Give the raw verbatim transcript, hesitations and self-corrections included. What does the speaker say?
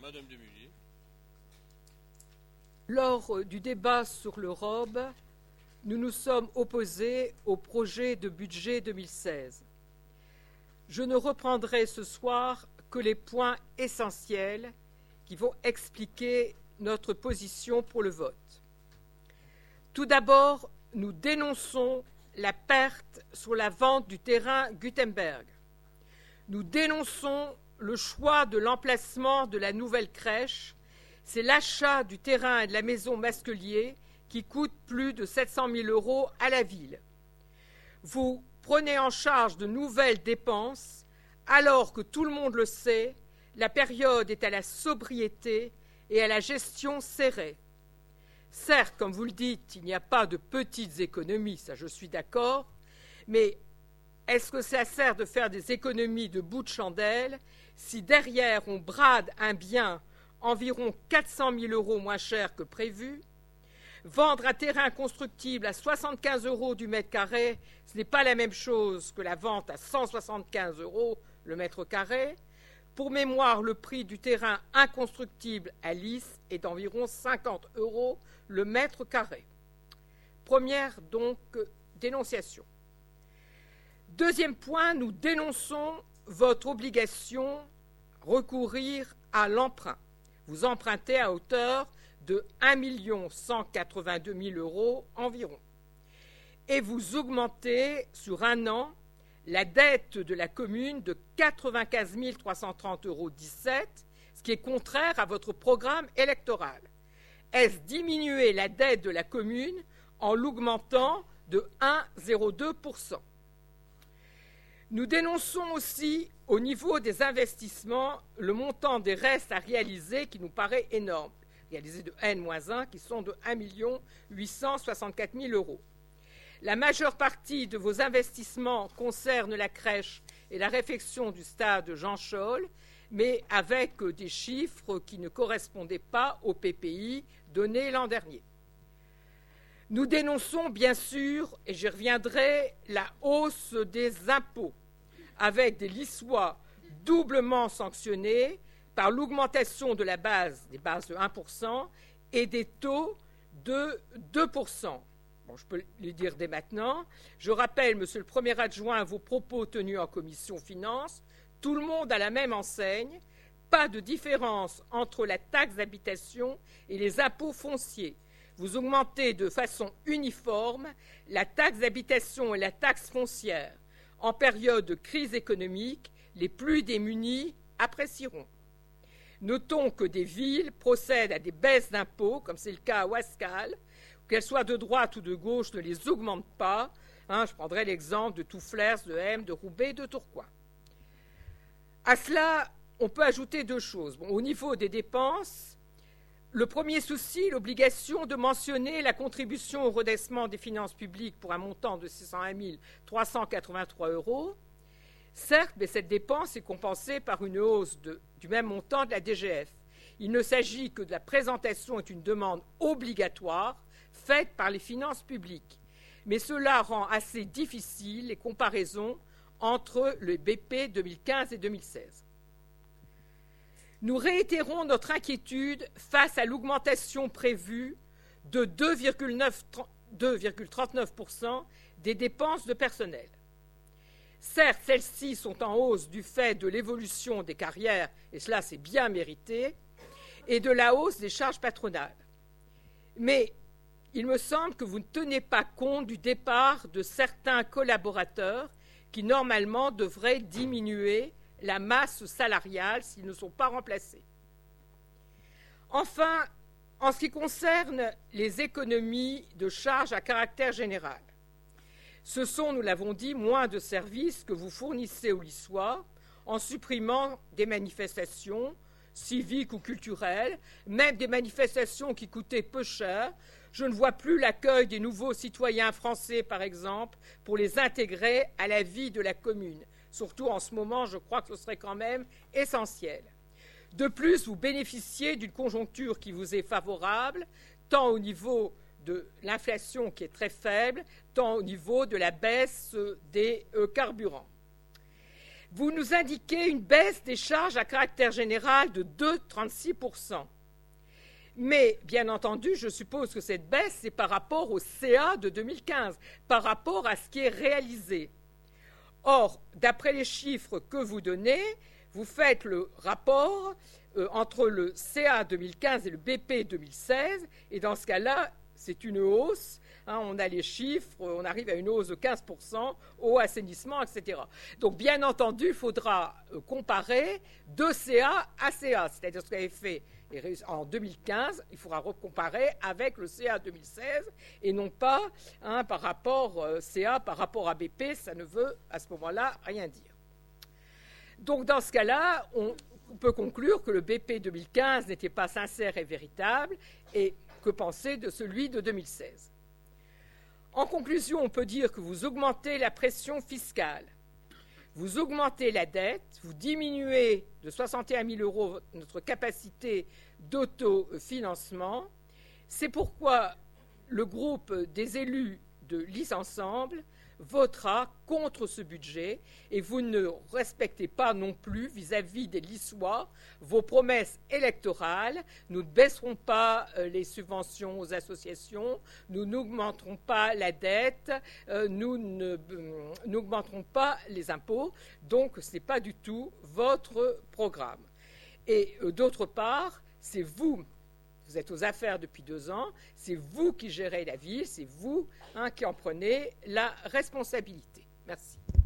Madame Demulier. Lors du débat sur le R O B, nous nous sommes opposés au projet de budget deux mille seize. Je ne reprendrai ce soir que les points essentiels qui vont expliquer notre position pour le vote. Tout d'abord, nous dénonçons la perte sur la vente du terrain Gutenberg. Nous dénonçons le choix de l'emplacement de la nouvelle crèche. C'est l'achat du terrain et de la maison Masquelier qui coûte plus de sept cent mille euros à la ville. Vous prenez en charge de nouvelles dépenses alors que tout le monde le sait, la période est à la sobriété et à la gestion serrée. Certes, comme vous le dites, il n'y a pas de petites économies, ça je suis d'accord, mais est-ce que ça sert de faire des économies de bout de chandelle si derrière on brade un bien environ quatre cent mille euros moins cher que prévu? Vendre un terrain constructible à soixante-quinze euros du mètre carré, ce n'est pas la même chose que la vente à cent soixante-quinze euros le mètre carré. Pour mémoire, le prix du terrain inconstructible à Lys est d'environ cinquante euros le mètre carré. Première, donc, dénonciation. Deuxième point, nous dénonçons votre obligation de recourir à l'emprunt. Vous empruntez à hauteur de un million cent quatre-vingt-deux mille euros environ. Et vous augmentez sur un an la dette de la commune de quatre-vingt-quinze mille trois cent trente euros dix-sept, ce qui est contraire à votre programme électoral. Est-ce diminuer la dette de la commune en l'augmentant de un virgule zéro deux pour cent? Nous dénonçons aussi, au niveau des investissements, le montant des restes à réaliser qui nous paraît énorme, réalisés de N moins un, qui sont de un million huit cent soixante-quatre mille euros. La majeure partie de vos investissements concerne la crèche et la réfection du stade Jean Scholl, mais avec des chiffres qui ne correspondaient pas au P P I donné l'an dernier. Nous dénonçons bien sûr, et j'y reviendrai, la hausse des impôts, avec des Lyssois doublement sanctionnés par l'augmentation de la base, des bases de un pour cent et des taux de deux pour cent. Bon, je peux le dire dès maintenant. Je rappelle, monsieur le premier adjoint, vos propos tenus en commission finances. Tout le monde a la même enseigne. Pas de différence entre la taxe d'habitation et les impôts fonciers. Vous augmentez de façon uniforme la taxe d'habitation et la taxe foncière. En période de crise économique, les plus démunis apprécieront. Notons que des villes procèdent à des baisses d'impôts, comme c'est le cas à Ouascal, qu'elles soient de droite ou de gauche, ne les augmentent pas. Hein, je prendrai l'exemple de Touflers, de M, de Roubaix, de Tourcoing. À cela, on peut ajouter deux choses. Bon, au niveau des dépenses, le premier souci, l'obligation de mentionner la contribution au redressement des finances publiques pour un montant de six cent un mille trois cent quatre-vingt-trois euros. Certes, mais cette dépense est compensée par une hausse de, du même montant de la D G F. Il ne s'agit que de la présentation d'une demande obligatoire faite par les finances publiques. Mais cela rend assez difficile les comparaisons entre le B P deux mille quinze et deux mille seize. Nous réitérons notre inquiétude face à l'augmentation prévue de deux virgule trente-neuf pour cent des dépenses de personnel. Certes, celles-ci sont en hausse du fait de l'évolution des carrières, et cela c'est bien mérité, et de la hausse des charges patronales. Mais il me semble que vous ne tenez pas compte du départ de certains collaborateurs qui normalement devraient diminuer la masse salariale s'ils ne sont pas remplacés. Enfin, en ce qui concerne les économies de charges à caractère général, ce sont, nous l'avons dit, moins de services que vous fournissez aux Lyssois en supprimant des manifestations civiques ou culturelles, même des manifestations qui coûtaient peu cher. Je ne vois plus l'accueil des nouveaux citoyens français, par exemple, pour les intégrer à la vie de la commune. Surtout en ce moment, je crois que ce serait quand même essentiel. De plus, vous bénéficiez d'une conjoncture qui vous est favorable, tant au niveau de l'inflation qui est très faible, tant au niveau de la baisse des euh, carburants. Vous nous indiquez une baisse des charges à caractère général de deux virgule trente-six pour cent. Mais, bien entendu, je suppose que cette baisse, c'est par rapport au C A de deux mille quinze, par rapport à ce qui est réalisé. Or, d'après les chiffres que vous donnez, vous faites le rapport euh, entre le C A deux mille quinze et le B P deux mille seize, et dans ce cas-là, c'est une hausse. Hein, on a les chiffres, on arrive à une hausse de quinze pour cent au assainissement, et cetera. Donc, bien entendu, il faudra euh, comparer de C A à C A, c'est-à-dire ce qu'avait fait en deux mille quinze, il faudra recomparer avec le C A deux mille seize et non pas hein, par rapport euh, C A par rapport à B P, ça ne veut à ce moment-là rien dire. Donc dans ce cas-là, on, on peut conclure que le B P deux mille quinze n'était pas sincère et véritable, et que penser de celui de deux mille seize. En conclusion, on peut dire que vous augmentez la pression fiscale, vous augmentez la dette, vous diminuez de soixante et un mille euros notre capacité d'autofinancement. C'est pourquoi le groupe des élus de l'I S Ensemble votera contre ce budget, et vous ne respectez pas non plus vis-à-vis des Lissois vos promesses électorales. Nous ne baisserons pas euh, les subventions aux associations, nous n'augmenterons pas la dette, euh, nous n'augmenterons euh, pas les impôts, donc ce n'est pas du tout votre programme. Et euh, d'autre part, c'est vous Vous êtes aux affaires depuis deux ans, c'est vous qui gérez la ville, c'est vous hein, qui en prenez la responsabilité. Merci.